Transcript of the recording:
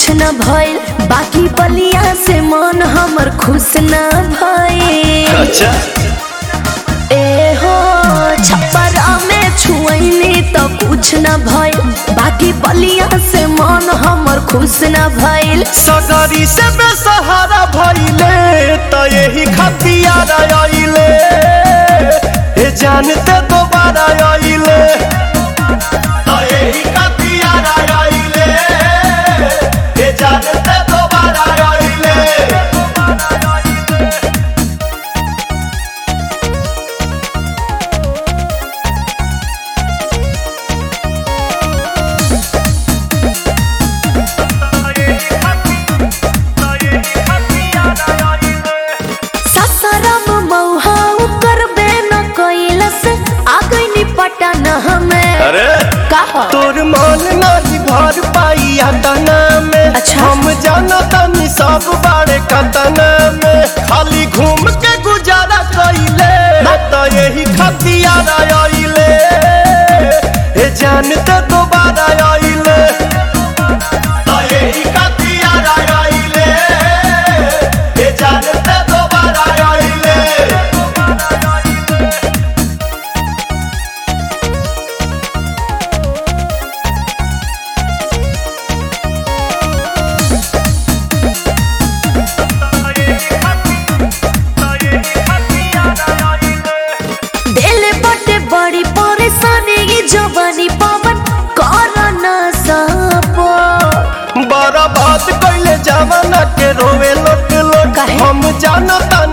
न भइल, बाकी बलिया से मन हमर खुश न भइल। अच्छा ए हो छप्परा में छुअनी तो कुछ न भइल, बाकी बलिया से मन हमर खुश न भइल। सगरी से बेसहारा भइले त यही खतियार आइले, ए जानते दोबारा आइले त यही खतियार आइले, ए जानते दोबारा आइले। ससरम मौहा करबे न कैलस, आ गइनी पटन हमें। अरे कहा तोर मन नहीं भर पाइया तना में। अच्छा। हम जानतनी सब बारे कतना में, खाली घूम के गुजारा कइले त यही खतियार आइले, ए जानते दोबारा आइले त यही खतियार आइले, ए जानते दोबारा आइले। दिल बटे बड़ी परेशानी ये जवानी पवन कर न सपो। बड़ा बात कइले जवाना के रोवे लोट लोट। काहे? हम जानता